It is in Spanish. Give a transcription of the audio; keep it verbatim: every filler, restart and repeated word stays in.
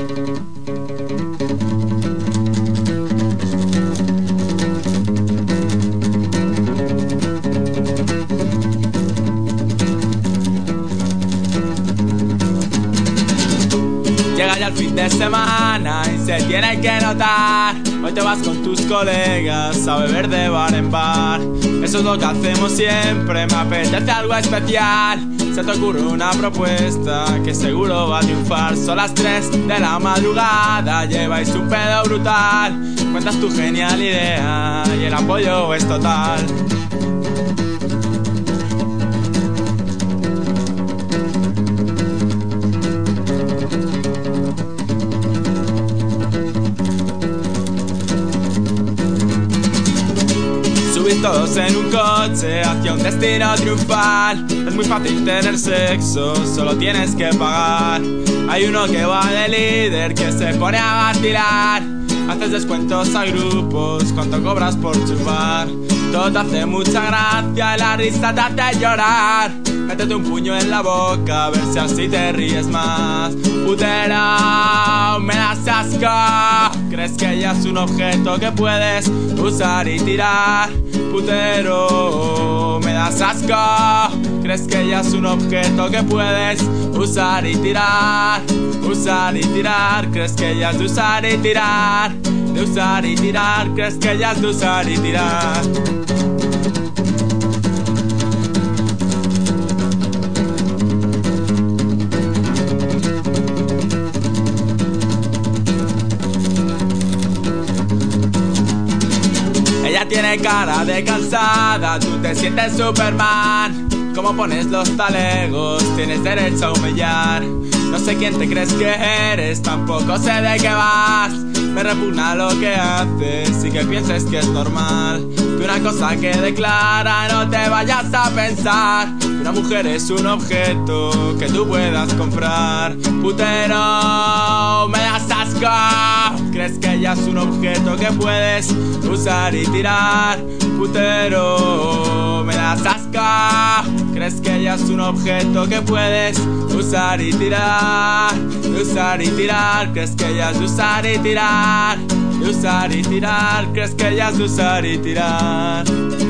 Llega ya el fin de semana y se tiene que notar. Hoy te vas con tus colegas a beber de bar en bar. Eso es lo que hacemos siempre, me apetece algo especial. Se te ocurre una propuesta que seguro va a triunfar. Son las tres de la madrugada, lleváis un pedo brutal. Cuentas tu genial idea y el apoyo es total. Subís todos en un coche hacia un destino triunfal. Es muy fácil tener sexo, solo tienes que pagar. Hay uno que va de líder que se pone a vacilar. Haces descuentos a grupos, ¿cuánto cobras por chupar? Todo te hace mucha gracia y la risa te hace llorar. Métete un puño en la boca a ver si así te ríes más. Putero, me das asco. ¿Crees que ella es un objeto que puedes usar y tirar? Putero, me das asco. ¿Crees que ella es un objeto que puedes usar y tirar? Usar y tirar. ¿Crees que ella es de usar y tirar? De usar y tirar. ¿Crees que ella es de usar y tirar? Ella tiene cara de cansada, tú te sientes Superman. ¿Cómo pones los talegos? Tienes derecho a humillar. No sé quién te crees que eres, tampoco sé de qué vas. Me repugna lo que haces y que pienses que es normal. Que una cosa quede clara, no te vayas a pensar que una mujer es un objeto que tú puedas comprar. Putero, me das asco. ¿Crees que ella es un objeto que puedes usar y tirar? Putero, me das asco. ¿Crees que ella es un objeto que puedes usar y tirar? De usar y tirar. ¿Crees que ella es de usar y tirar? De usar y tirar. ¿Crees que ella es de usar y tirar?